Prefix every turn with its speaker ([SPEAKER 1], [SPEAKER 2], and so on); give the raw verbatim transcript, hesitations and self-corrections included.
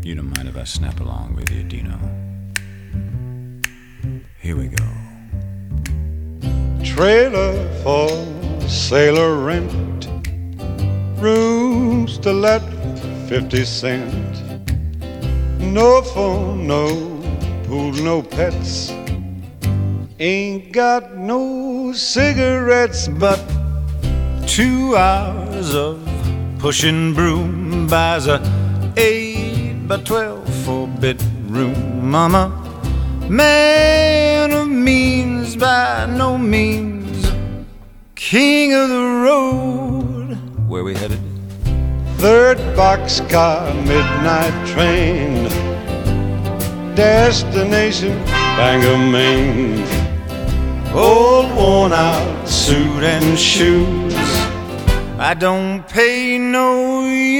[SPEAKER 1] You don't mind if I snap along with you, Dino? Here we go.
[SPEAKER 2] Trailer for sailor rent, rooms to let fifty cent. No phone, no pool, no pets. Ain't got no cigarettes, but two hours of pushing broom buys a eight by twelve four-bit room. Mama, man of means, by no means king of the road.
[SPEAKER 1] Where we headed?
[SPEAKER 2] Third boxcar, midnight train, destination Bangor, Maine. Old worn out suit and shoes, I don't pay no